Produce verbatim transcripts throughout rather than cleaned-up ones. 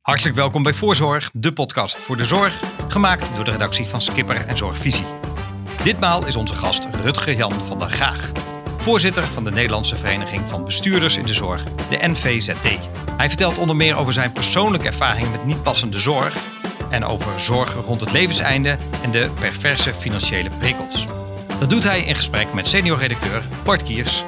Hartelijk welkom bij Voorzorg, de podcast voor de zorg, gemaakt door de redactie van Skipper en Zorgvisie. Ditmaal is onze gast Rutger Jan van der Gaag, voorzitter van de Nederlandse Vereniging van Bestuurders in de Zorg, de N V Z T. Hij vertelt onder meer over zijn persoonlijke ervaringen met niet passende zorg en over zorg rond het levenseinde en de perverse financiële prikkels. Dat doet hij in gesprek met senior-redacteur Bart Kiers.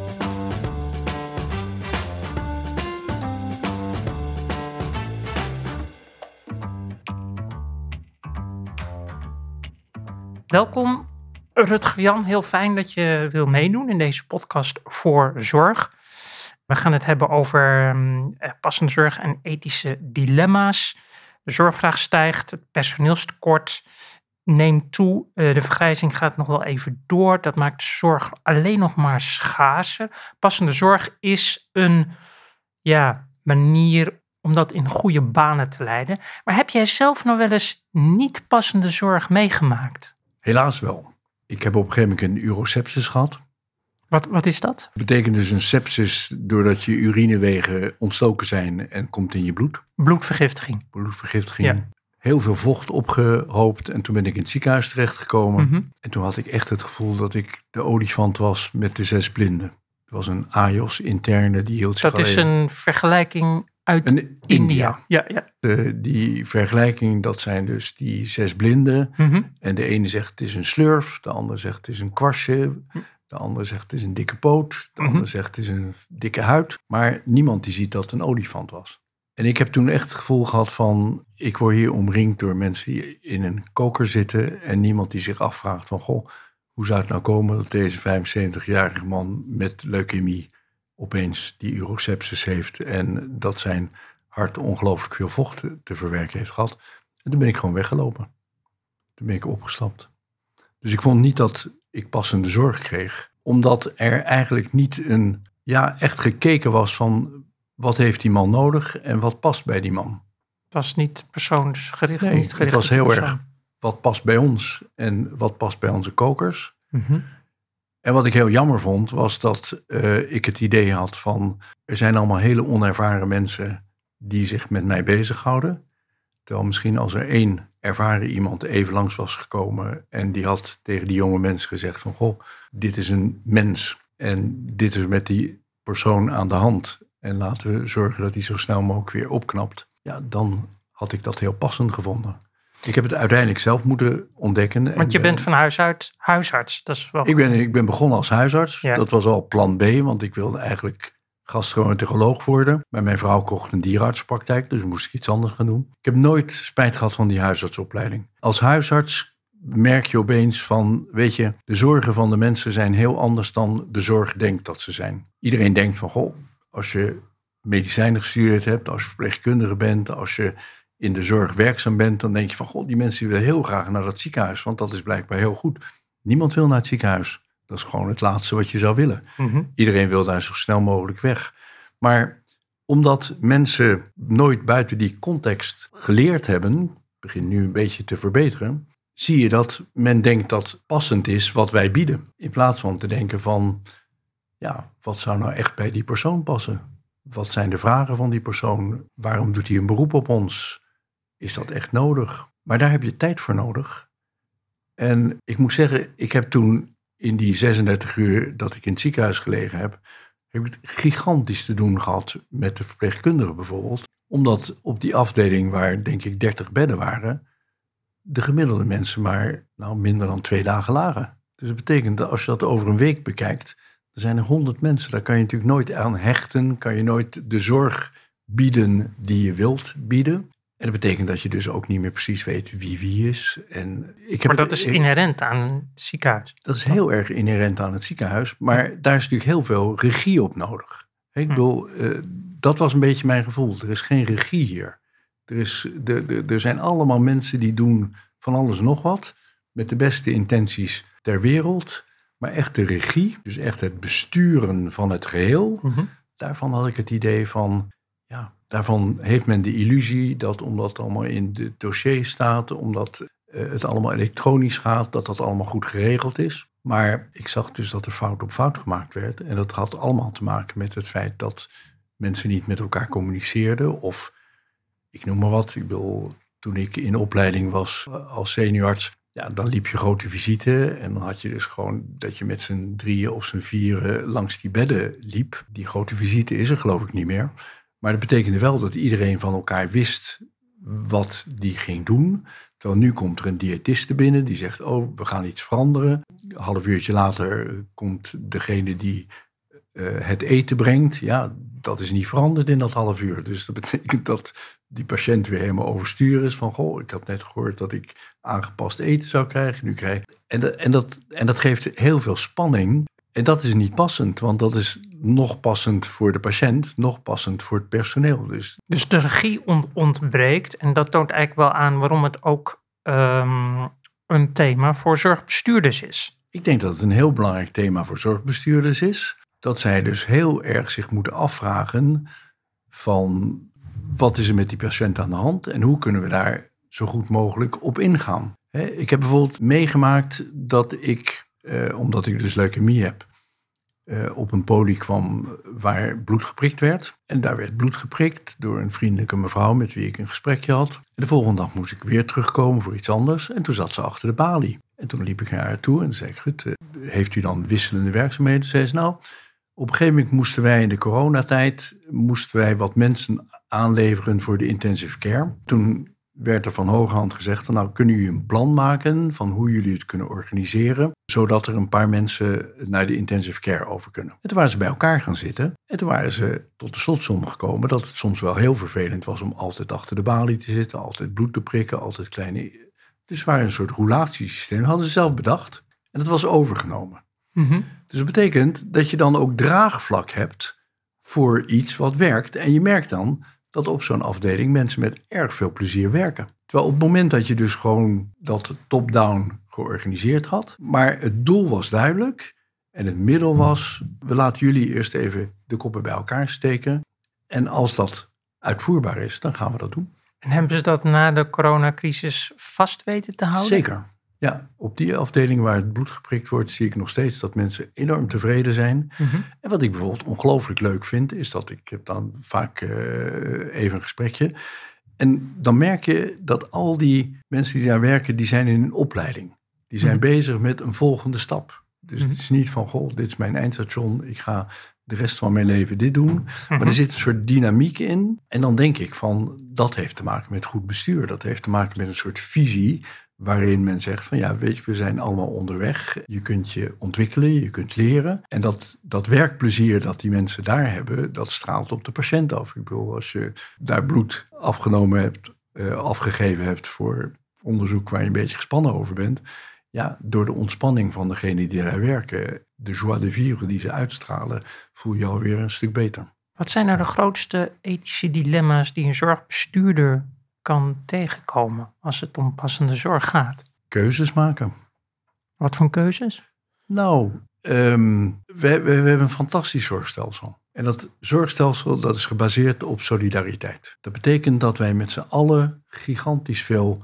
Welkom Rutger Jan, heel fijn dat je wil meedoen in deze podcast voor zorg. We gaan het hebben over um, passende zorg en ethische dilemma's. De zorgvraag stijgt, het personeelstekort neemt toe. Uh, de vergrijzing gaat nog wel even door. Dat maakt de zorg alleen nog maar schaarser. Passende zorg is een ja, manier om dat in goede banen te leiden. Maar heb jij zelf nog wel eens niet passende zorg meegemaakt? Helaas wel. Ik heb op een gegeven moment een urosepsis gehad. Wat, wat is dat? Dat betekent dus een sepsis doordat je urinewegen ontstoken zijn en komt in je bloed. Bloedvergiftiging. Bloedvergiftiging. Ja. Heel veel vocht opgehoopt en toen ben ik in het ziekenhuis terechtgekomen. Mm-hmm. En toen had ik echt het gevoel dat ik de olifant was met de zes blinden. Het was een A I O S interne die hield zich Dat is alleen... een vergelijking uit Een India. India. Ja, ja. De, die vergelijking, dat zijn dus die zes blinden. Mm-hmm. En de ene zegt het is een slurf, de ander zegt het is een kwastje, de ander zegt het is een dikke poot, de Mm-hmm. ander zegt het is een dikke huid. Maar niemand die ziet dat het een olifant was. En ik heb toen echt het gevoel gehad van, ik word hier omringd door mensen die in een koker zitten en niemand die zich afvraagt van, goh, hoe zou het nou komen dat deze vijfenzeventigjarige man met leukemie opeens die urosepsis heeft en dat zijn hart ongelooflijk veel vocht te verwerken heeft gehad. En toen ben ik gewoon weggelopen. Toen ben ik opgestapt. Dus ik vond niet dat ik passende zorg kreeg. Omdat er eigenlijk niet een, ja, echt gekeken was van wat heeft die man nodig en wat past bij die man. Het was niet persoonsgericht. Nee, niet het gericht was op de heel persoon. erg wat past bij ons en wat past bij onze kokers. Mm-hmm. En wat ik heel jammer vond was dat uh, ik het idee had van er zijn allemaal hele onervaren mensen die zich met mij bezighouden. Terwijl misschien als er één ervaren iemand even langs was gekomen en die had tegen die jonge mensen gezegd van, goh, dit is een mens en dit is met die persoon aan de hand en laten we zorgen dat hij zo snel mogelijk weer opknapt. Ja, dan had ik dat heel passend gevonden. Ik heb het uiteindelijk zelf moeten ontdekken. Want je bent van huis uit huisarts. Dat is wel ik, ben, ik ben begonnen als huisarts. Ja. Dat was al plan B, want ik wilde eigenlijk gastroenteroloog worden. Maar mijn vrouw kocht een dierenartspraktijk, dus moest ik iets anders gaan doen. Ik heb nooit spijt gehad van die huisartsopleiding. Als huisarts merk je opeens van, weet je, de zorgen van de mensen zijn heel anders dan de zorg denkt dat ze zijn. Iedereen denkt van, goh, als je medicijnen gestudeerd hebt, als je verpleegkundige bent, als je in de zorg werkzaam bent, dan denk je van, goh, die mensen willen heel graag naar dat ziekenhuis, want dat is blijkbaar heel goed. Niemand wil naar het ziekenhuis. Dat is gewoon het laatste wat je zou willen. Mm-hmm. Iedereen wil daar zo snel mogelijk weg. Maar omdat mensen nooit buiten die context geleerd hebben, begint nu een beetje te verbeteren, zie je dat men denkt dat passend is wat wij bieden. In plaats van te denken van, ja, wat zou nou echt bij die persoon passen? Wat zijn de vragen van die persoon? Waarom doet hij een beroep op ons? Is dat echt nodig? Maar daar heb je tijd voor nodig. En ik moet zeggen, ik heb toen in die zesendertig uur dat ik in het ziekenhuis gelegen heb, heb ik het gigantisch te doen gehad met de verpleegkundigen bijvoorbeeld. Omdat op die afdeling waar denk ik dertig bedden waren, de gemiddelde mensen maar nou, minder dan twee dagen lagen. Dus dat betekent dat als je dat over een week bekijkt, er zijn er honderd mensen. Daar kan je natuurlijk nooit aan hechten, kan je nooit de zorg bieden die je wilt bieden. En dat betekent dat je dus ook niet meer precies weet wie wie is. En ik heb, Maar dat is inherent aan een ziekenhuis. Dat is heel erg inherent aan het ziekenhuis. Maar daar is natuurlijk heel veel regie op nodig. Ik bedoel, uh, dat was een beetje mijn gevoel. Er is geen regie hier. Er, is, de, de, er zijn allemaal mensen die doen van alles en nog wat. Met de beste intenties ter wereld. Maar echt de regie, dus echt het besturen van het geheel. Mm-hmm. Daarvan had ik het idee van, ja, daarvan heeft men de illusie dat omdat het allemaal in de dossier staat, omdat uh, het allemaal elektronisch gaat, dat dat allemaal goed geregeld is. Maar ik zag dus dat er fout op fout gemaakt werd. En dat had allemaal te maken met het feit dat mensen niet met elkaar communiceerden of ik noem maar wat. Ik bedoel, toen ik in opleiding was als seniorarts, ja, dan liep je grote visite. En dan had je dus gewoon dat je met z'n drieën of z'n vieren langs die bedden liep. Die grote visite is er geloof ik niet meer. Maar dat betekende wel dat iedereen van elkaar wist wat die ging doen. Terwijl nu komt er een diëtiste binnen die zegt, oh, we gaan iets veranderen. Een half uurtje later komt degene die uh, het eten brengt. Ja, dat is niet veranderd in dat half uur. Dus dat betekent dat die patiënt weer helemaal overstuur is. Van, goh, ik had net gehoord dat ik aangepast eten zou krijgen. Nu krijg ik... en, dat, en, dat, en dat geeft heel veel spanning. En dat is niet passend, want dat is nog passend voor de patiënt, nog passend voor het personeel. Dus, dus de regie ont- ontbreekt en dat toont eigenlijk wel aan waarom het ook um, een thema voor zorgbestuurders is. Ik denk dat het een heel belangrijk thema voor zorgbestuurders is. Dat zij dus heel erg zich moeten afvragen van wat is er met die patiënt aan de hand en hoe kunnen we daar zo goed mogelijk op ingaan. He, ik heb bijvoorbeeld meegemaakt dat ik, eh, omdat ik dus leukemie heb, Uh, op een poli kwam waar bloed geprikt werd. En daar werd bloed geprikt door een vriendelijke mevrouw met wie ik een gesprekje had. En de volgende dag moest ik weer terugkomen voor iets anders. En toen zat ze achter de balie. En toen liep ik naar haar toe en toen zei ik, goed, uh, heeft u dan wisselende werkzaamheden? Toen zei ze, nou, op een gegeven moment moesten wij in de coronatijd, moesten wij wat mensen aanleveren voor de intensive care. Toen werd er van hoge hand gezegd, nou kunnen jullie een plan maken van hoe jullie het kunnen organiseren, zodat er een paar mensen naar de intensive care over kunnen. En toen waren ze bij elkaar gaan zitten en toen waren ze tot de slotsom gekomen dat het soms wel heel vervelend was om altijd achter de balie te zitten, altijd bloed te prikken, altijd kleine... Dus het waren een soort roulatiesysteem, dat hadden ze zelf bedacht en dat was overgenomen. Mm-hmm. Dus dat betekent dat je dan ook draagvlak hebt voor iets wat werkt en je merkt dan dat op zo'n afdeling mensen met erg veel plezier werken. Terwijl op het moment dat je dus gewoon dat top-down georganiseerd had, maar het doel was duidelijk en het middel was, we laten jullie eerst even de koppen bij elkaar steken en als dat uitvoerbaar is, dan gaan we dat doen. En hebben ze dat na de coronacrisis vast weten te houden? Zeker. Ja, op die afdeling waar het bloed geprikt wordt, zie ik nog steeds dat mensen enorm tevreden zijn. Mm-hmm. En wat ik bijvoorbeeld ongelooflijk leuk vind, is dat ik heb dan vaak uh, even een gesprekje. En dan merk je dat al die mensen die daar werken, die zijn in een opleiding. Die zijn mm-hmm. bezig met een volgende stap. Dus mm-hmm. het is niet van, goh, dit is mijn eindstation, ik ga de rest van mijn leven dit doen. Mm-hmm. Maar er zit een soort dynamiek in. En dan denk ik van, dat heeft te maken met goed bestuur. Dat heeft te maken met een soort visie waarin men zegt van ja, weet je, we zijn allemaal onderweg. Je kunt je ontwikkelen, je kunt leren. En dat, dat werkplezier dat die mensen daar hebben, dat straalt op de patiënt af. Ik bedoel, als je daar bloed afgenomen hebt, uh, afgegeven hebt voor onderzoek waar je een beetje gespannen over bent. Ja, door de ontspanning van degenen die daar werken, de joie de vivre die ze uitstralen, voel je alweer een stuk beter. Wat zijn nou de grootste ethische dilemma's die een zorgbestuurder kan tegenkomen als het om passende zorg gaat? Keuzes maken. Wat voor keuzes? Nou, um, we, we, we hebben een fantastisch zorgstelsel. En dat zorgstelsel dat is gebaseerd op solidariteit. Dat betekent dat wij met z'n allen gigantisch veel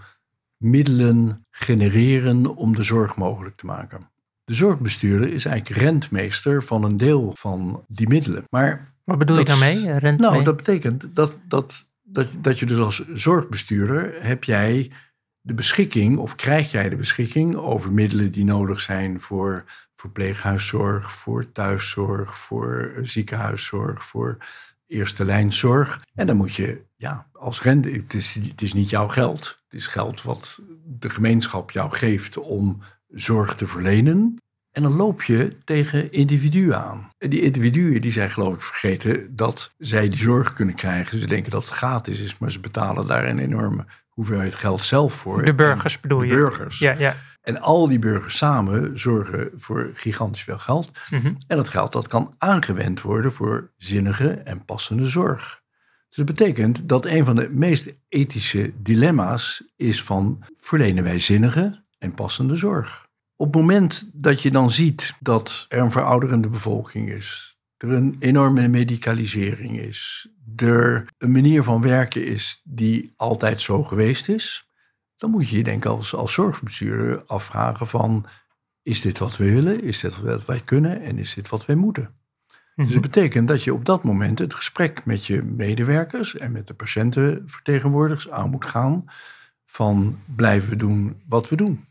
middelen genereren om de zorg mogelijk te maken. De zorgbestuurder is eigenlijk rentmeester van een deel van die middelen. Maar wat bedoel je daarmee? Rent nou, mee? dat betekent dat, dat, dat, dat je dus als zorgbestuurder heb jij de beschikking of krijg jij de beschikking over middelen die nodig zijn voor verpleeghuiszorg, voor thuiszorg, voor ziekenhuiszorg, voor eerste lijnzorg. En dan moet je, ja, als rente, het is, het is niet jouw geld. Het is geld wat de gemeenschap jou geeft om zorg te verlenen. En dan loop je tegen individuen aan. En die individuen die zijn geloof ik vergeten dat zij die zorg kunnen krijgen. Ze denken dat het gratis is, maar ze betalen daar een enorme hoeveelheid geld zelf voor. De burgers bedoel de je? De burgers. Ja, ja. En al die burgers samen zorgen voor gigantisch veel geld. Mm-hmm. En dat geld dat kan aangewend worden voor zinnige en passende zorg. Dus dat betekent dat een van de meest ethische dilemma's is van verlenen wij zinnige en passende zorg. Op het moment dat je dan ziet dat er een verouderende bevolking is, er een enorme medicalisering is, er een manier van werken is die altijd zo geweest is, dan moet je je denk ik als, als zorgbestuurder afvragen van, is dit wat we willen, is dit wat wij kunnen en is dit wat wij moeten? Dus dat betekent dat je op dat moment het gesprek met je medewerkers en met de patiëntenvertegenwoordigers aan moet gaan van blijven we doen wat we doen.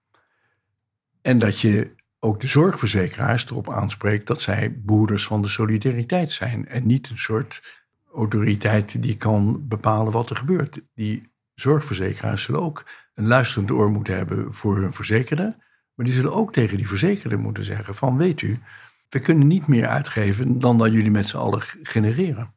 En dat je ook de zorgverzekeraars erop aanspreekt dat zij behoeders van de solidariteit zijn en niet een soort autoriteit die kan bepalen wat er gebeurt. Die zorgverzekeraars zullen ook een luisterend oor moeten hebben voor hun verzekerde, maar die zullen ook tegen die verzekerde moeten zeggen van weet u, we kunnen niet meer uitgeven dan dat jullie met z'n allen genereren.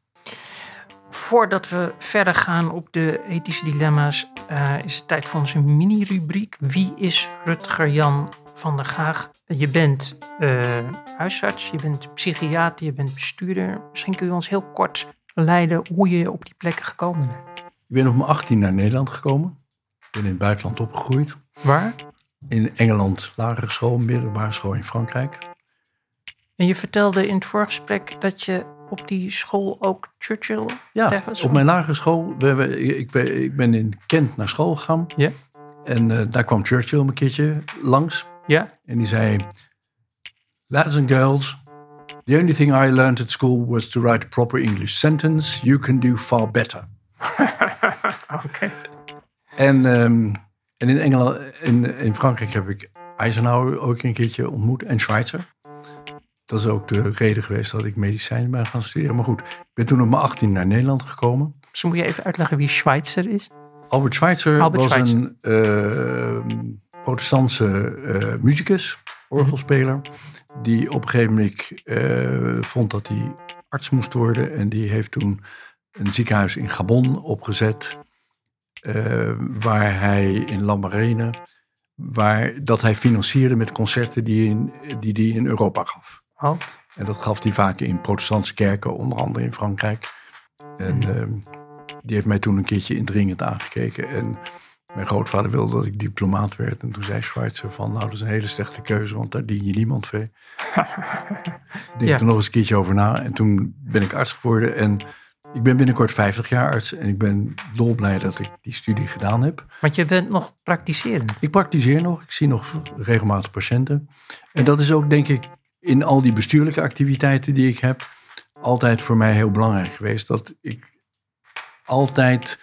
Voordat we verder gaan op de ethische dilemma's, uh, is het tijd voor onze mini-rubriek. Wie is Rutger Jan van der Gaag? Je bent uh, huisarts, je bent psychiater, je bent bestuurder. Misschien kun je ons heel kort leiden hoe je op die plekken gekomen bent. Ik ben op mijn achttien naar Nederland gekomen. Ik ben in het buitenland opgegroeid. Waar? In Engeland, lagere school, middelbare school in Frankrijk. En je vertelde in het voorgesprek dat je op die school ook Churchill Ja, tegenwoordig? Op mijn lagere school. We, we, ik, ik ben in Kent naar school gegaan. Ja. En uh, daar kwam Churchill een keertje langs. Ja. En die zei, lads and girls, the only thing I learned at school was to write a proper English sentence. You can do far better. Oké. Okay. En, um, en in, Engeland, in, in Frankrijk heb ik Eisenhower ook een keertje ontmoet en Schweitzer. Dat is ook de reden geweest dat ik medicijn ben gaan studeren. Maar goed, ik ben toen op mijn achttien naar Nederland gekomen. Dus moet je even uitleggen wie Schweitzer is? Albert Schweitzer Albert was Schweitzer. een uh, protestantse uh, muzikus, orgelspeler. Mm-hmm. Die op een gegeven moment uh, vond dat hij arts moest worden. En die heeft toen een ziekenhuis in Gabon opgezet. Uh, waar hij in Lambaréné, waar dat hij financierde met concerten die hij in, die die in Europa gaf. Oh. En dat gaf hij vaak in protestantse kerken, onder andere in Frankrijk. En mm. uh, die heeft mij toen een keertje indringend aangekeken. En mijn grootvader wilde dat ik diplomaat werd. En toen zei Schweitzer van, nou dat is een hele slechte keuze, want daar dien je niemand mee. Denk ja. er nog eens een keertje over na. En toen ben ik arts geworden en ik ben binnenkort vijftig jaar arts. En ik ben dolblij dat ik die studie gedaan heb. Want je bent nog praktiserend. Ik praktiseer nog. Ik zie nog regelmatig patiënten. En dat is ook denk ik in al die bestuurlijke activiteiten die ik heb altijd voor mij heel belangrijk geweest. Dat ik altijd,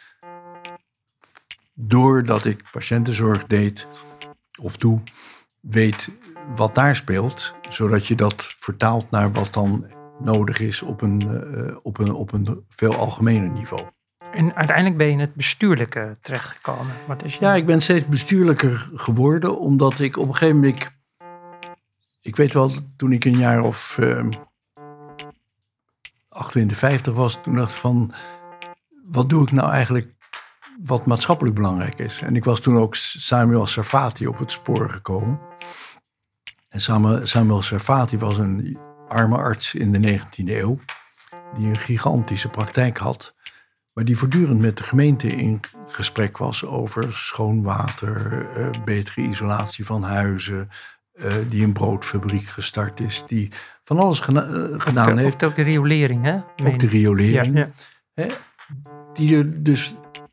doordat ik patiëntenzorg deed of doe, weet wat daar speelt. Zodat je dat vertaalt naar wat dan nodig is op een, uh, op een, op een veel algemener niveau. En uiteindelijk ben je in het bestuurlijke terechtgekomen. Wat is je... Ja, ik ben steeds bestuurlijker geworden, omdat ik op een gegeven moment, ik weet wel, toen ik een jaar of uh, achtentwintig, vijftig was, toen dacht ik van, wat doe ik nou eigenlijk wat maatschappelijk belangrijk is? En ik was toen ook Samuel Sarfati op het spoor gekomen. En Samuel Sarfati was een arme arts in de negentiende eeuw, die een gigantische praktijk had, maar die voortdurend met de gemeente in gesprek was over schoon water, uh, betere isolatie van huizen, uh, die een broodfabriek gestart is, die van alles gena- uh, gedaan ook de, heeft. Ook de riolering, hè? Meen. Ook de riolering. Ja, ja. Hè, die er dus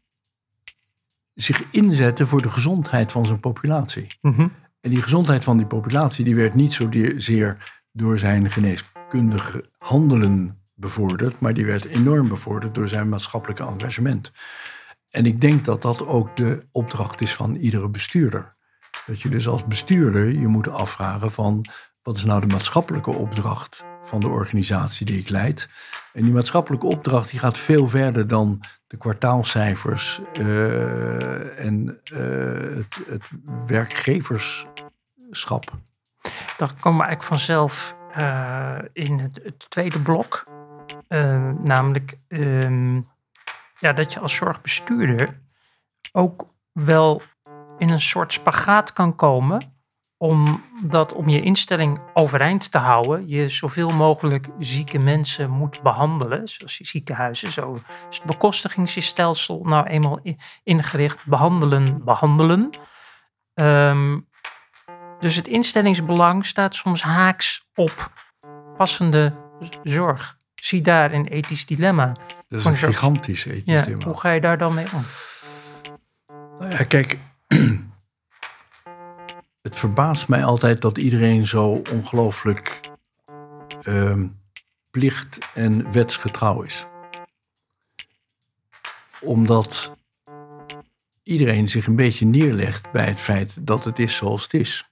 zich inzetten voor de gezondheid van zijn populatie. Mm-hmm. En die gezondheid van die populatie die werd niet zozeer door zijn geneeskundige handelen bevorderd, maar die werd enorm bevorderd door zijn maatschappelijke engagement. En ik denk dat dat ook de opdracht is van iedere bestuurder. Dat je dus als bestuurder je moet afvragen van, wat is nou de maatschappelijke opdracht van de organisatie die ik leid? En die maatschappelijke opdracht die gaat veel verder dan de kwartaalcijfers uh, en uh, het, het werkgeverschap. Dan komen we eigenlijk vanzelf uh, in het, het tweede blok. Uh, namelijk uh, ja, dat je als zorgbestuurder ook wel in een soort spagaat kan komen. Omdat om je instelling overeind te houden, je zoveel mogelijk zieke mensen moet behandelen. Zoals die ziekenhuizen. Zo is het bekostigingsstelsel nou eenmaal ingericht. Behandelen, behandelen. Um, Dus het instellingsbelang staat soms haaks op passende zorg. Zie daar een ethisch dilemma. Dat is een gigantisch ethisch ja, dilemma. Hoe ga je daar dan mee om? Nou ja, kijk, het verbaast mij altijd dat iedereen zo ongelooflijk um, plicht- en wetsgetrouw is. Omdat iedereen zich een beetje neerlegt bij het feit dat het is zoals het is.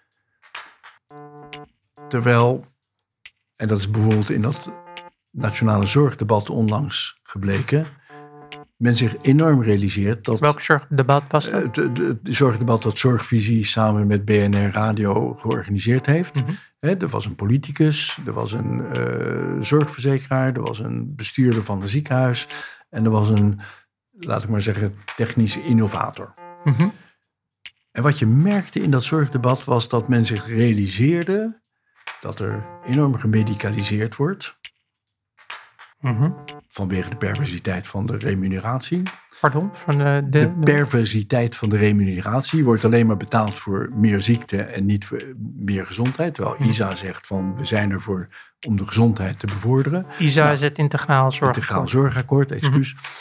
Terwijl, en dat is bijvoorbeeld in dat nationale zorgdebat onlangs gebleken, men zich enorm realiseert dat... Welk zorgdebat was dat? Het, het, het zorgdebat dat Zorgvisie samen met B N R Radio georganiseerd heeft. Mm-hmm. He, er was een politicus, er was een uh, zorgverzekeraar, er was een bestuurder van een ziekenhuis en er was een, laat ik maar zeggen, technische innovator. Mm-hmm. En wat je merkte in dat zorgdebat was dat men zich realiseerde dat er enorm gemedicaliseerd wordt. Mm-hmm. Vanwege de perversiteit van de remuneratie. Pardon? Van de, de, de perversiteit van de remuneratie wordt alleen maar betaald voor meer ziekte en niet voor meer gezondheid. Terwijl I S A zegt van we zijn ervoor om de gezondheid te bevorderen. I S A nou, is het Integraal Zorgakkoord. Integraal Zorgakkoord, excuus. Mm-hmm.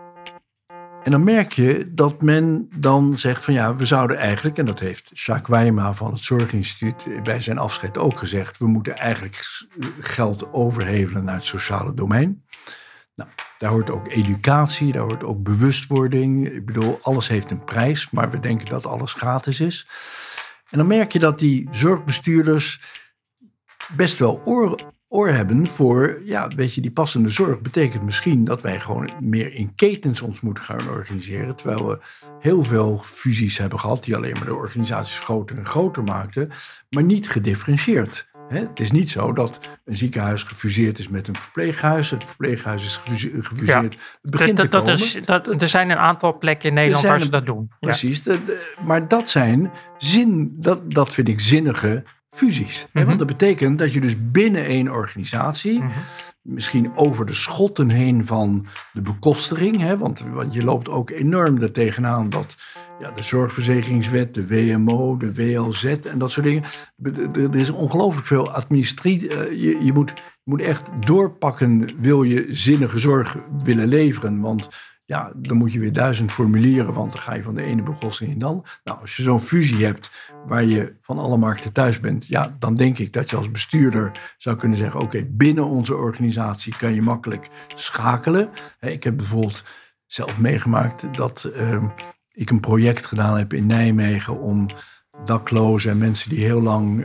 En dan merk je dat men dan zegt van ja, we zouden eigenlijk, en dat heeft Jacques Wijma van het Zorginstituut bij zijn afscheid ook gezegd, we moeten eigenlijk geld overhevelen naar het sociale domein. Nou, daar hoort ook educatie, daar hoort ook bewustwording. Ik bedoel, alles heeft een prijs, maar we denken dat alles gratis is. En dan merk je dat die zorgbestuurders best wel oor, oor hebben voor, ja, weet je, die passende zorg betekent misschien dat wij gewoon meer in ketens ons moeten gaan organiseren. Terwijl we heel veel fusies hebben gehad die alleen maar de organisaties groter en groter maakten, maar niet gedifferentieerd. He, het is niet zo dat een ziekenhuis gefuseerd is met een verpleeghuis. Het verpleeghuis is gefuseerd. Ja, het begint dat, te dat komen. Is, dat, er zijn een aantal plekken in Nederland waar ze een, dat doen. Precies. Ja. De, de, maar dat zijn zin, dat, dat vind ik zinnige fusies. Mm-hmm. Want dat betekent dat je dus binnen één organisatie, mm-hmm. misschien over de schotten heen van de bekostiging, hè, want, want je loopt ook enorm er tegenaan dat ja, de zorgverzekeringswet, de W M O, de W L Z en dat soort dingen. Er is ongelooflijk veel administratie. Je, je, moet, je moet echt doorpakken, wil je zinnige zorg willen leveren, want ja, dan moet je weer duizend formulieren, want dan ga je van de ene bekostiging in dan. Nou, als je zo'n fusie hebt waar je van alle markten thuis bent, ja, dan denk ik dat je als bestuurder zou kunnen zeggen, oké, okay, binnen onze organisatie kan je makkelijk schakelen. Ik heb bijvoorbeeld zelf meegemaakt dat uh, ik een project gedaan heb in Nijmegen om daklozen en mensen die heel lang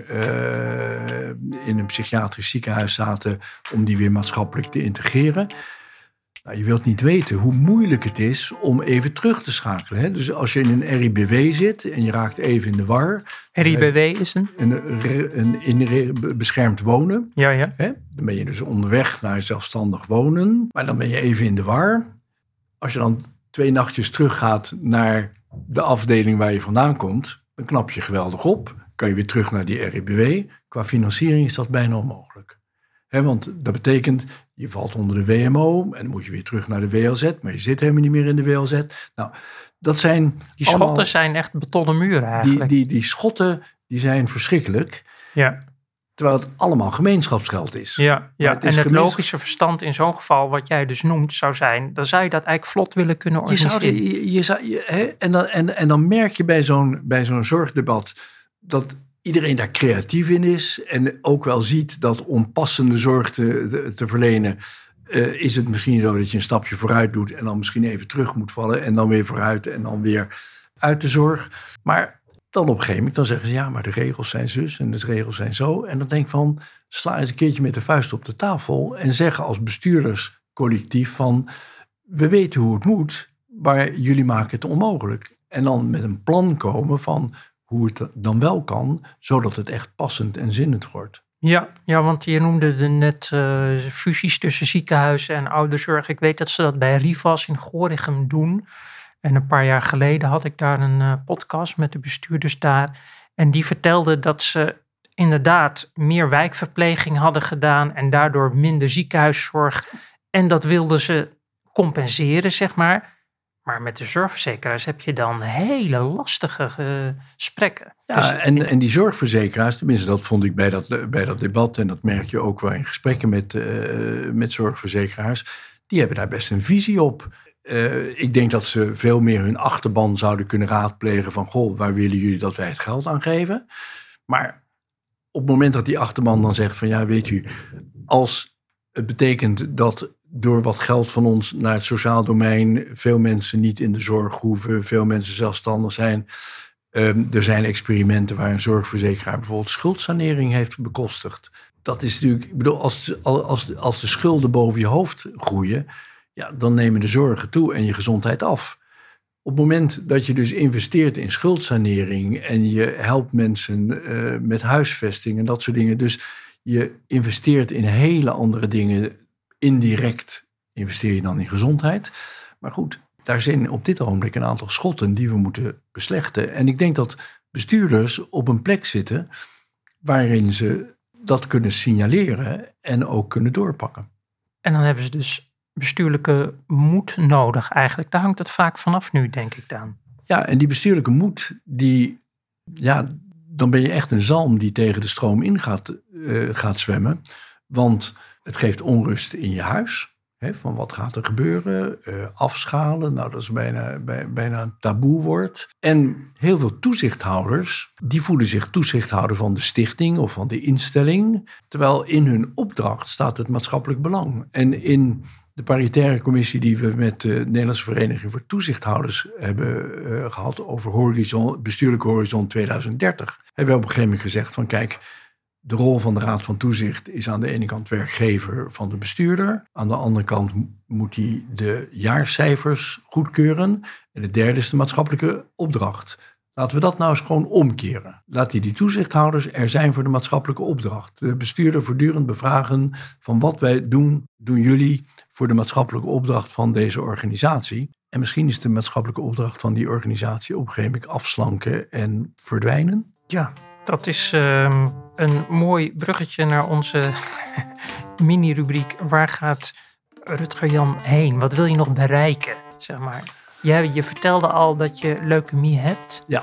uh, in een psychiatrisch ziekenhuis zaten, om die weer maatschappelijk te integreren. Nou, je wilt niet weten hoe moeilijk het is om even terug te schakelen. Hè? Dus als je in een R I B W zit en je raakt even in de war. R I B W is een? Een, een, een beschermd wonen. Ja, ja. Hè? Dan ben je dus onderweg naar zelfstandig wonen. Maar dan ben je even in de war. Als je dan twee nachtjes teruggaat naar de afdeling waar je vandaan komt, dan knap je geweldig op. Kan je weer terug naar die R I B W. Qua financiering is dat bijna onmogelijk. He, want dat betekent, je valt onder de W M O en dan moet je weer terug naar de W L Z, maar je zit helemaal niet meer in de W L Z. Nou, dat zijn die schotten allemaal, zijn echt betonnen muren eigenlijk. Die, die, die schotten, die zijn verschrikkelijk. Ja. Terwijl het allemaal gemeenschapsgeld is. Ja, ja. Het en is het gemeens... logische verstand in zo'n geval, wat jij dus noemt, zou zijn, dan zou je dat eigenlijk vlot willen kunnen organiseren. Je zou, je, je zou, je, he, en, dan, en, en dan merk je bij zo'n, bij zo'n zorgdebat dat iedereen daar creatief in is en ook wel ziet dat om passende zorg te, te, te verlenen, uh, is het misschien zo dat je een stapje vooruit doet en dan misschien even terug moet vallen en dan weer vooruit en dan weer uit de zorg. Maar dan op een gegeven moment dan zeggen ze ja, maar de regels zijn zus en de regels zijn zo. En dan denk ik van, sla eens een keertje met de vuist op de tafel en zeggen als bestuurderscollectief van, we weten hoe het moet, maar jullie maken het onmogelijk. En dan met een plan komen van hoe het dan wel kan, zodat het echt passend en zinnend wordt. Ja, ja, want je noemde de net uh, fusies tussen ziekenhuizen en ouderzorg. Ik weet dat ze dat bij Rivas in Gorinchem doen. En een paar jaar geleden had ik daar een uh, podcast met de bestuurders daar. En die vertelden dat ze inderdaad meer wijkverpleging hadden gedaan en daardoor minder ziekenhuiszorg. En dat wilden ze compenseren, zeg maar. Maar met de zorgverzekeraars heb je dan hele lastige uh, gesprekken. Ja, dus, en, en die zorgverzekeraars, tenminste dat vond ik bij dat, bij dat debat, en dat merk je ook wel in gesprekken met, uh, met zorgverzekeraars, die hebben daar best een visie op. Uh, ik denk dat ze veel meer hun achterban zouden kunnen raadplegen van, goh, waar willen jullie dat wij het geld aan geven? Maar op het moment dat die achterban dan zegt van, ja, weet u, als Het betekent dat door wat geld van ons naar het sociaal domein veel mensen niet in de zorg hoeven, veel mensen zelfstandig zijn. Um, er zijn experimenten waar een zorgverzekeraar bijvoorbeeld schuldsanering heeft bekostigd. Dat is natuurlijk, ik bedoel, als, als, als de schulden boven je hoofd groeien, ja, dan nemen de zorgen toe en je gezondheid af. Op het moment dat je dus investeert in schuldsanering en je helpt mensen uh, met huisvesting en dat soort dingen. Dus je investeert in hele andere dingen. Indirect investeer je dan in gezondheid. Maar goed, daar zijn op dit ogenblik een aantal schotten die we moeten beslechten. En ik denk dat bestuurders op een plek zitten waarin ze dat kunnen signaleren en ook kunnen doorpakken. En dan hebben ze dus bestuurlijke moed nodig eigenlijk. Daar hangt het vaak vanaf nu, denk ik dan. Ja, en die bestuurlijke moed, die, ja, dan ben je echt een zalm die tegen de stroom in gaat, uh, gaat zwemmen. Want het geeft onrust in je huis. Hè, van wat gaat er gebeuren? Uh, afschalen, nou dat is bijna, bij, bijna een taboewoord. En heel veel toezichthouders, die voelen zich toezichthouder van de stichting of van de instelling. Terwijl in hun opdracht staat het maatschappelijk belang. En in de paritaire commissie die we met de Nederlandse Vereniging voor Toezichthouders hebben uh, gehad over horizon, bestuurlijke horizon tweeduizend dertig, hebben we op een gegeven moment gezegd van kijk, de rol van de Raad van Toezicht is aan de ene kant werkgever van de bestuurder. Aan de andere kant moet hij de jaarcijfers goedkeuren. En de derde is de maatschappelijke opdracht. Laten we dat nou eens gewoon omkeren. Laat die, die toezichthouders er zijn voor de maatschappelijke opdracht. De bestuurder voortdurend bevragen van wat wij doen, doen jullie voor de maatschappelijke opdracht van deze organisatie. En misschien is de maatschappelijke opdracht van die organisatie op een gegeven moment afslanken en verdwijnen. Ja, dat is uh, een mooi bruggetje naar onze mini-rubriek. Waar gaat Rutger Jan heen? Wat wil je nog bereiken, zeg maar? Je, je vertelde al dat je leukemie hebt. Ja.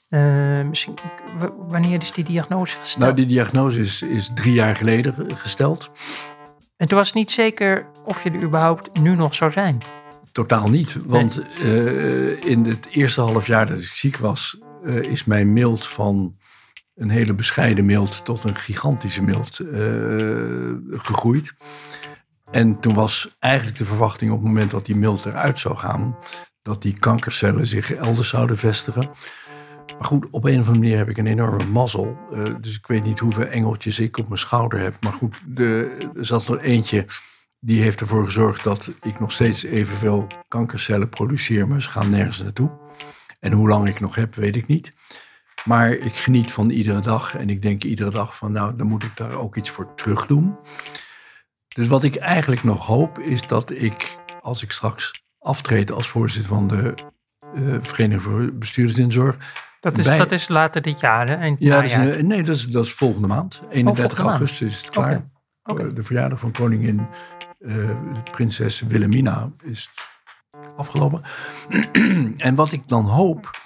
Uh, misschien, w- wanneer is die diagnose gesteld? Nou, die diagnose is, is drie jaar geleden gesteld. En toen was het niet zeker of je er überhaupt nu nog zou zijn? Totaal niet, want nee. uh, in het eerste half jaar dat ik ziek was, uh, is mijn mild van een hele bescheiden mild tot een gigantische mild uh, gegroeid. En toen was eigenlijk de verwachting op het moment dat die mild eruit zou gaan, dat die kankercellen zich elders zouden vestigen. Maar goed, op een of andere manier heb ik een enorme mazzel. Uh, dus ik weet niet hoeveel engeltjes ik op mijn schouder heb. Maar goed, de, er zat nog eentje die heeft ervoor gezorgd dat ik nog steeds evenveel kankercellen produceer, maar ze gaan nergens naartoe. En hoe lang ik nog heb, weet ik niet. Maar ik geniet van iedere dag en ik denk iedere dag van nou, dan moet ik daar ook iets voor terug doen. Dus wat ik eigenlijk nog hoop is dat ik, als ik straks aftreed als voorzitter van de uh, Vereniging voor Bestuurders in de Zorg. Dat is, bij, dat is later dit jaar, hè? En, ja, nou, dat is, ja. uh, nee, dat is, dat is volgende maand. eenendertig oh, augustus is het klaar. Okay. Okay. De verjaardag van koningin uh, prinses Wilhelmina is afgelopen. En wat ik dan hoop,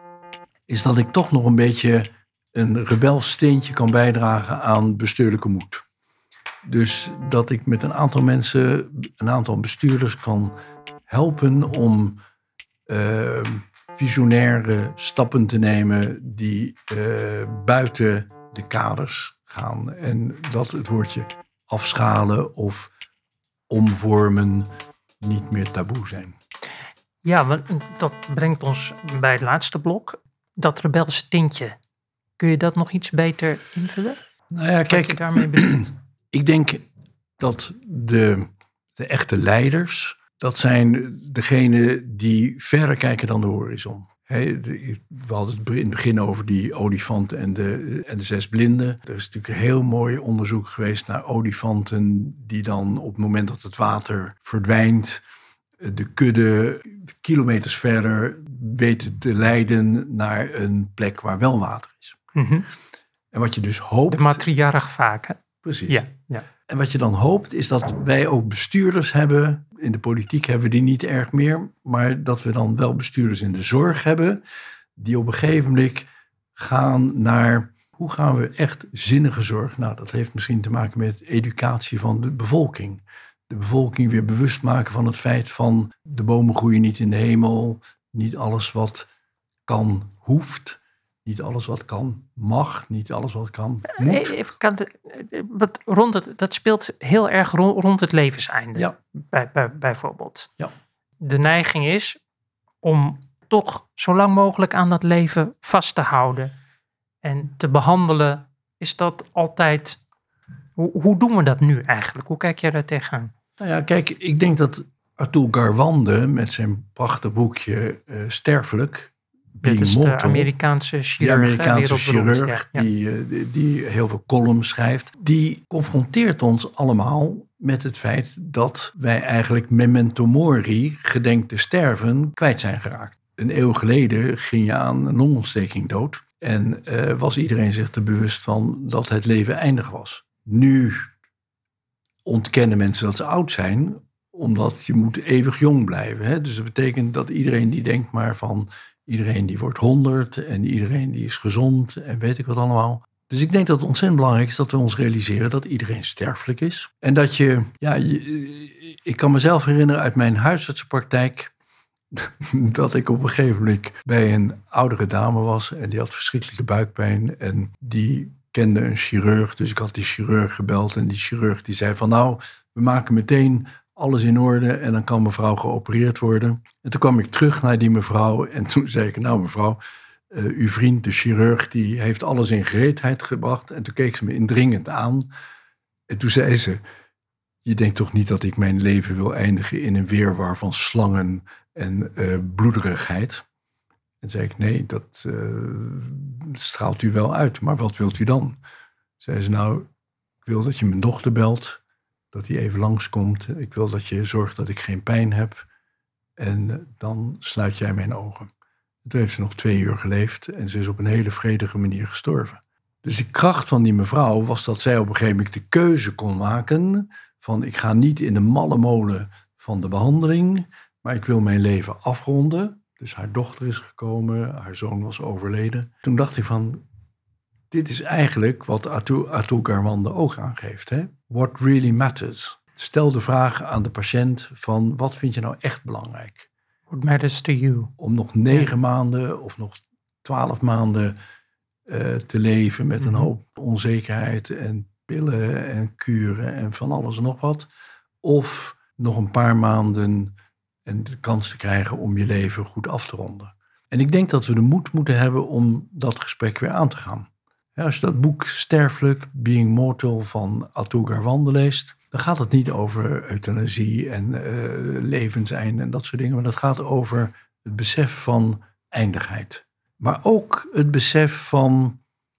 is dat ik toch nog een beetje een rebels steentje kan bijdragen aan bestuurlijke moed. Dus dat ik met een aantal mensen, een aantal bestuurders kan helpen om uh, visionaire stappen te nemen die uh, buiten de kaders gaan. En dat het woordje afschalen of omvormen niet meer taboe zijn. Ja, want dat brengt ons bij het laatste blok. Dat rebelse tintje. Kun je dat nog iets beter invullen? Nou ja, kijk, wat je daarmee bedoelt? Ik denk dat de, de echte leiders, dat zijn degenen die verder kijken dan de horizon. He, de, we hadden het in het begin over die olifant en de, en de zes blinden. Er is natuurlijk een heel mooi onderzoek geweest naar olifanten die dan op het moment dat het water verdwijnt, de kudde kilometers verder weten te leiden naar een plek waar wel water is. Mm-hmm. En wat je dus hoopt... De matriarch vaak, hè? Precies. Ja, ja. En wat je dan hoopt is dat wij ook bestuurders hebben. In de politiek hebben we die niet erg meer. Maar dat we dan wel bestuurders in de zorg hebben. Die op een gegeven moment gaan naar... Hoe gaan we echt zinnige zorg? Nou, dat heeft misschien te maken met educatie van de bevolking. De bevolking weer bewust maken van het feit van... de bomen groeien niet in de hemel. Niet alles wat kan, hoeft. Niet alles wat kan mag, niet alles wat kan moet. Even, kan de, wat rond het, dat speelt heel erg rond, rond het levenseinde, Ja. bij, bij, bijvoorbeeld. Ja. De neiging is om toch zo lang mogelijk aan dat leven vast te houden en te behandelen. Is dat altijd... Hoe, hoe doen we dat nu eigenlijk? Hoe kijk jij daar tegenaan? Nou ja, kijk, ik denk dat Atul Gawande met zijn prachtig boekje uh, Sterfelijk... Dit is Mortal, de Amerikaanse chirurg. De Amerikaanse hè, chirurg ja, ja. Die, uh, die, die heel veel columns schrijft. Die confronteert ons allemaal met het feit dat wij eigenlijk memento mori, gedenk te sterven, kwijt zijn geraakt. Een eeuw geleden ging je aan een longontsteking dood. En uh, was iedereen zich er bewust van dat het leven eindig was. Nu ontkennen mensen dat ze oud zijn, omdat je moet eeuwig jong blijven. Hè? Dus dat betekent dat iedereen die denkt maar van... Iedereen die wordt honderd en iedereen die is gezond en weet ik wat allemaal. Dus ik denk dat het ontzettend belangrijk is dat we ons realiseren dat iedereen sterfelijk is. En dat je, ja, je, ik kan mezelf herinneren uit mijn huisartsenpraktijk dat ik op een gegeven moment bij een oudere dame was en die had verschrikkelijke buikpijn en die kende een chirurg. Dus ik had die chirurg gebeld en die chirurg die zei van nou, we maken meteen alles in orde en dan kan mevrouw geopereerd worden. En toen kwam ik terug naar die mevrouw en toen zei ik, nou mevrouw, uh, uw vriend, de chirurg, die heeft alles in gereedheid gebracht. En toen keek ze me indringend aan. En toen zei ze, je denkt toch niet dat ik mijn leven wil eindigen in een wirwar van slangen en uh, bloederigheid? En zei ik, nee, dat uh, straalt u wel uit, maar wat wilt u dan? Zei ze, nou, ik wil dat je mijn dochter belt, dat hij even langskomt. Ik wil dat je zorgt dat ik geen pijn heb. En dan sluit jij mijn ogen. Toen heeft ze nog twee uur geleefd en ze is op een hele vredige manier gestorven. Dus de kracht van die mevrouw was dat zij op een gegeven moment de keuze kon maken van ik ga niet in de malle molen van de behandeling, maar ik wil mijn leven afronden. Dus haar dochter is gekomen, haar zoon was overleden. Toen dacht ik van, dit is eigenlijk wat Atul, Atul Gawande ook aangeeft. Hè? What really matters. Stel de vraag aan de patiënt van wat vind je nou echt belangrijk? What matters to you? Om nog negen ja. maanden of nog twaalf maanden uh, te leven met mm-hmm. een hoop onzekerheid en pillen en kuren en van alles en nog wat. Of nog een paar maanden en de kans te krijgen om je leven goed af te ronden. En ik denk dat we de moed moeten hebben om dat gesprek weer aan te gaan. Ja, als je dat boek Sterfelijk, Being Mortal van Atul Gawande leest, dan gaat het niet over euthanasie en uh, levenseinde en dat soort dingen. Maar dat gaat over het besef van eindigheid. Maar ook het besef van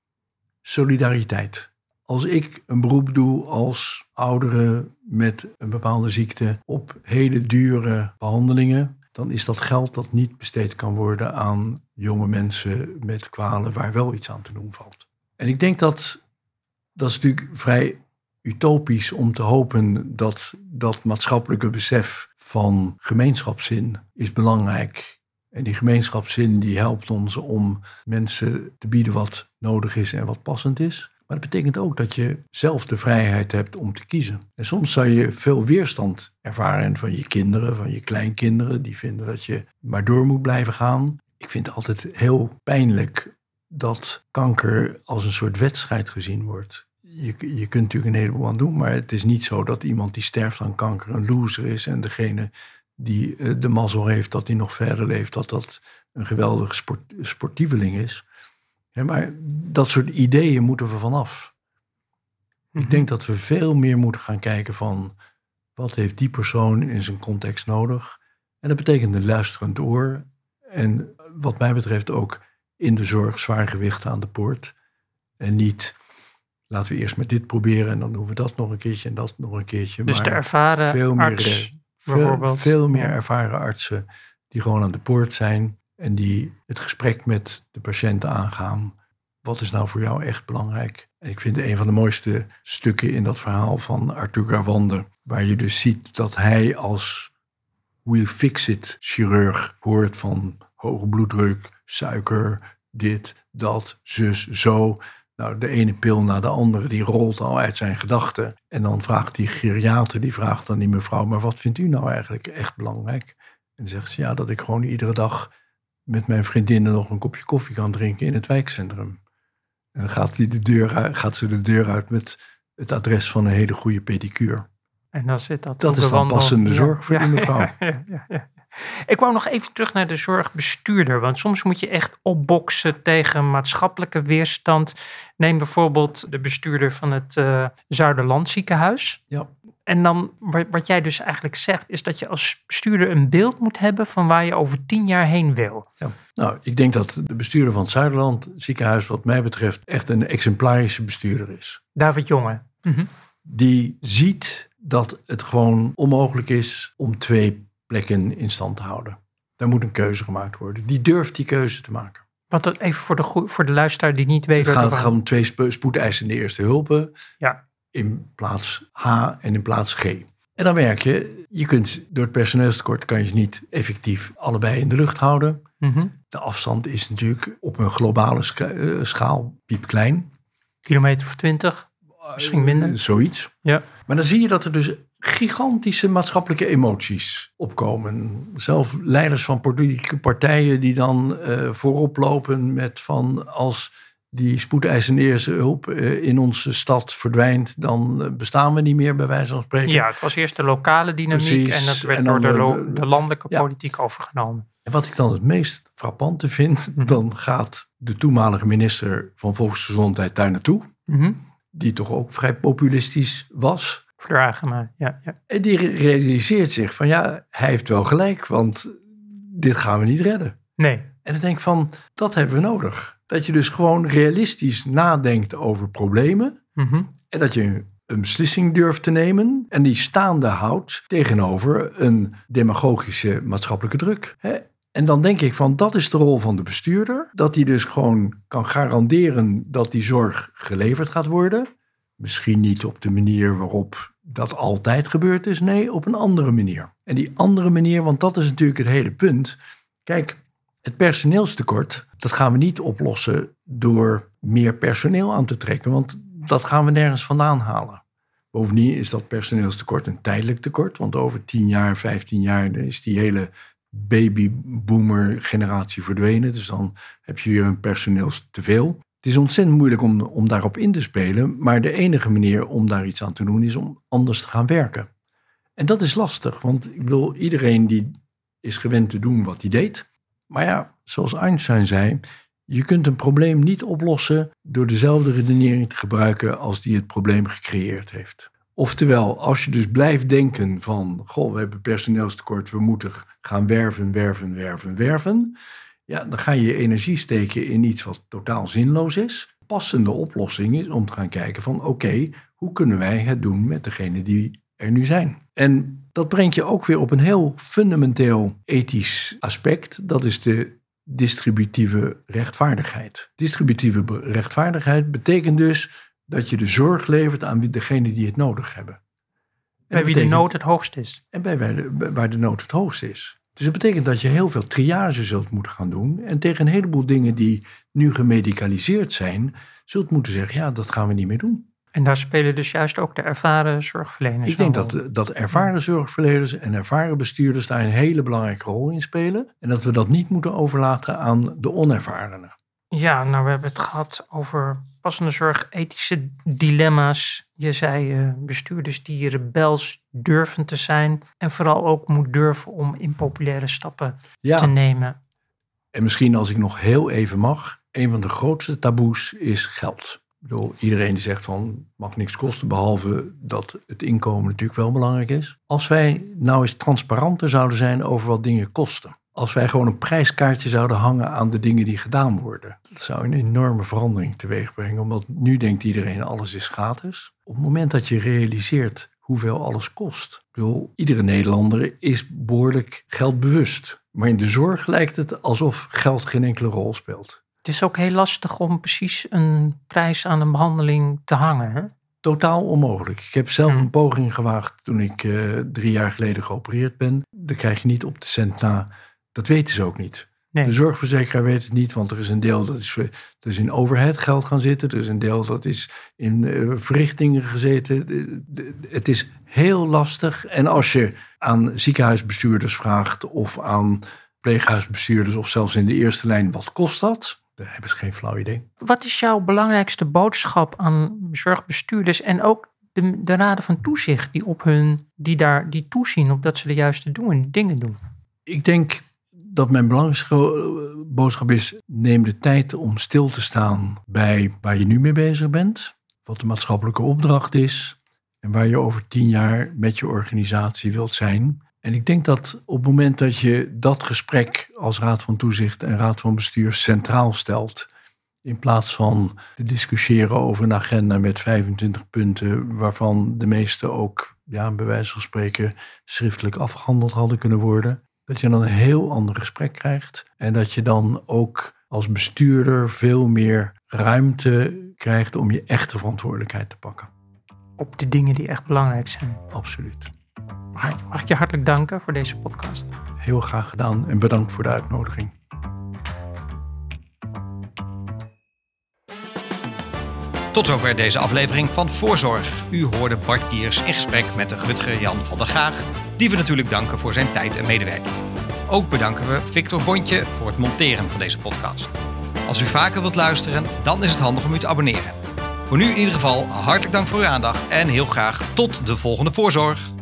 solidariteit. Als ik een beroep doe als oudere met een bepaalde ziekte op hele dure behandelingen, dan is dat geld dat niet besteed kan worden aan jonge mensen met kwalen waar wel iets aan te doen valt. En ik denk dat, dat is natuurlijk vrij utopisch om te hopen dat dat maatschappelijke besef van gemeenschapszin is belangrijk. En die gemeenschapszin die helpt ons om mensen te bieden wat nodig is en wat passend is. Maar dat betekent ook dat je zelf de vrijheid hebt om te kiezen. En soms zou je veel weerstand ervaren van je kinderen, van je kleinkinderen. Die vinden dat je maar door moet blijven gaan. Ik vind het altijd heel pijnlijk dat kanker als een soort wedstrijd gezien wordt. Je, je kunt natuurlijk een heleboel aan doen, maar het is niet zo dat iemand die sterft aan kanker een loser is en degene die de mazzel heeft dat hij nog verder leeft, dat dat een geweldige sport, sportieveling is. Ja, maar dat soort ideeën moeten we vanaf. Mm-hmm. Ik denk dat we veel meer moeten gaan kijken van wat heeft die persoon in zijn context nodig. En dat betekent een luisterend oor. En wat mij betreft ook in de zorg zwaar gewicht aan de poort. En niet, laten we eerst met dit proberen en dan doen we dat nog een keertje en dat nog een keertje. Dus maar de ervaren veel arts meer, bijvoorbeeld. Veel, veel meer ervaren artsen die gewoon aan de poort zijn en die het gesprek met de patiënten aangaan. Wat is nou voor jou echt belangrijk? En ik vind een van de mooiste stukken in dat verhaal van Atul Gawande, waar je dus ziet dat hij als we'll fix it chirurg hoort van hoge bloeddruk, suiker, dit, dat, zus, zo. Nou, de ene pil na de andere, die rolt al uit zijn gedachten. En dan vraagt die geriater, die vraagt aan die mevrouw, maar wat vindt u nou eigenlijk echt belangrijk? En dan zegt ze, ja, dat ik gewoon iedere dag met mijn vriendinnen nog een kopje koffie kan drinken in het wijkcentrum. En dan gaat, die de deur uit, gaat ze de deur uit met het adres van een hele goede pedicure. En dan zit dat Dat is dan passende ja, zorg voor ja, die mevrouw. Ja, ja, ja, ja. Ik wou nog even terug naar de zorgbestuurder. Want soms moet je echt opboksen tegen maatschappelijke weerstand. Neem bijvoorbeeld de bestuurder van het uh, Zuiderland ziekenhuis. Ja. En dan, wat jij dus eigenlijk zegt, is dat je als bestuurder een beeld moet hebben van waar je over tien jaar heen wil. Ja. Nou, ik denk dat de bestuurder van het Zuiderland ziekenhuis, wat mij betreft, echt een exemplarische bestuurder is. David Jonge. Mm-hmm. Die ziet dat het gewoon onmogelijk is om twee plekken in stand te houden. Daar moet een keuze gemaakt worden. Die durft die keuze te maken. Wat dat even voor de, voor de luisteraar die niet weet. Het gaat, het gaat om twee spoedeisende eerste hulpen. Ja. In plaats H en in plaats G. En dan merk je, je kunt door het personeelstekort kan je niet effectief allebei in de lucht houden. Mm-hmm. De afstand is natuurlijk op een globale scha- schaal piepklein. Kilometer of twintig, misschien minder. Uh, zoiets. Ja. Maar dan zie je dat er dus gigantische maatschappelijke emoties opkomen. Zelf leiders van politieke partijen die dan uh, voorop lopen met van als die spoedeisende eerste hulp uh, in onze stad verdwijnt, dan uh, bestaan we niet meer bij wijze van spreken. Ja, het was eerst de lokale dynamiek. Precies. En dat werd en door de, lo- de landelijke ja. politiek overgenomen. En wat ik dan het meest frappante vind, mm-hmm. dan gaat de toenmalige minister van Volksgezondheid daar naartoe, mm-hmm. die toch ook vrij populistisch was. Fleur Agema, ja, ja. En die realiseert zich van ja, hij heeft wel gelijk, want dit gaan we niet redden. Nee. En dan denk ik van, dat hebben we nodig. Dat je dus gewoon realistisch nadenkt over problemen. Mm-hmm. En dat je een beslissing durft te nemen. En die staande houdt tegenover een demagogische maatschappelijke druk. Hè? En dan denk ik van, dat is de rol van de bestuurder. Dat hij dus gewoon kan garanderen dat die zorg geleverd gaat worden. Misschien niet op de manier waarop dat altijd gebeurd is. Nee, op een andere manier. En die andere manier, want dat is natuurlijk het hele punt. Kijk, het personeelstekort, dat gaan we niet oplossen door meer personeel aan te trekken. Want dat gaan we nergens vandaan halen. Bovendien is dat personeelstekort een tijdelijk tekort. Want over tien jaar, vijftien jaar is die hele babyboomer generatie verdwenen. Dus dan heb je weer een personeelsteveel. Het is ontzettend moeilijk om, om daarop in te spelen. Maar de enige manier om daar iets aan te doen is om anders te gaan werken. En dat is lastig. Want ik bedoel, iedereen die is gewend te doen wat hij deed. Maar ja, zoals Einstein zei, je kunt een probleem niet oplossen door dezelfde redenering te gebruiken als die het probleem gecreëerd heeft. Oftewel, als je dus blijft denken van, goh, we hebben personeelstekort, we moeten gaan werven, werven, werven, werven. Ja, dan ga je je energie steken in iets wat totaal zinloos is. Passende oplossing is om te gaan kijken van, oké, okay, hoe kunnen wij het doen met degene die er nu zijn? En dat brengt je ook weer op een heel fundamenteel ethisch aspect. Dat is de distributieve rechtvaardigheid. Distributieve rechtvaardigheid betekent dus dat je de zorg levert aan degenen die het nodig hebben. Bij wie de nood het hoogst is. En bij waar de, waar de nood het hoogst is. Dus dat betekent dat je heel veel triage zult moeten gaan doen. En tegen een heleboel dingen die nu gemedicaliseerd zijn, zult moeten zeggen, ja, dat gaan we niet meer doen. En daar spelen dus juist ook de ervaren zorgverleners. Ik denk dat, dat ervaren zorgverleners en ervaren bestuurders daar een hele belangrijke rol in spelen. En dat we dat niet moeten overlaten aan de onervarenen. Ja, nou we hebben het gehad over passende zorg, ethische dilemma's. Je zei uh, bestuurders die rebels durven te zijn. En vooral ook moet durven om impopulaire stappen ja. te nemen. En misschien als ik nog heel even mag. Een van de grootste taboes is geld. Ik bedoel, iedereen die zegt van mag niks kosten, behalve dat het inkomen natuurlijk wel belangrijk is. Als wij nou eens transparanter zouden zijn over wat dingen kosten. Als wij gewoon een prijskaartje zouden hangen aan de dingen die gedaan worden. Dat zou een enorme verandering teweeg brengen. Omdat nu denkt iedereen alles is gratis. Op het moment dat je realiseert hoeveel alles kost. Ik bedoel, iedere Nederlander is behoorlijk geldbewust. Maar in de zorg lijkt het alsof geld geen enkele rol speelt. Het is ook heel lastig om precies een prijs aan een behandeling te hangen, hè? Totaal onmogelijk. Ik heb zelf een poging gewaagd toen ik uh, drie jaar geleden geopereerd ben. Dat krijg je niet op de cent na. Dat weten ze ook niet. Nee. De zorgverzekeraar weet het niet, want er is een deel dat is, dat is in overhead geld gaan zitten. Er is een deel dat is in uh, verrichtingen gezeten. De, de, het is heel lastig. En als je aan ziekenhuisbestuurders vraagt of aan verpleeghuisbestuurders of zelfs in de eerste lijn, wat kost dat? Daar hebben ze geen flauw idee. Wat is jouw belangrijkste boodschap aan zorgbestuurders en ook de, de raden van toezicht die op hun, die daar, die toezien op dat ze de juiste doen, dingen doen? Ik denk dat mijn belangrijkste boodschap is, neem de tijd om stil te staan bij waar je nu mee bezig bent, wat de maatschappelijke opdracht is en waar je over tien jaar met je organisatie wilt zijn. En ik denk dat op het moment dat je dat gesprek als Raad van Toezicht en Raad van Bestuur centraal stelt, in plaats van te discussiëren over een agenda met vijfentwintig punten, waarvan de meeste ook, ja, bij wijze van spreken, schriftelijk afgehandeld hadden kunnen worden, dat je dan een heel ander gesprek krijgt. En dat je dan ook als bestuurder veel meer ruimte krijgt om je echte verantwoordelijkheid te pakken. Op de dingen die echt belangrijk zijn. Absoluut. Mag ik, mag ik je hartelijk danken voor deze podcast. Heel graag gedaan en bedankt voor de uitnodiging. Tot zover deze aflevering van Voorzorg. U hoorde Bart Kiers in gesprek met Rutger Jan van der Gaag, die we natuurlijk danken voor zijn tijd en medewerking. Ook bedanken we Victor Bontje voor het monteren van deze podcast. Als u vaker wilt luisteren, dan is het handig om u te abonneren. Voor nu in ieder geval hartelijk dank voor uw aandacht en heel graag tot de volgende Voorzorg.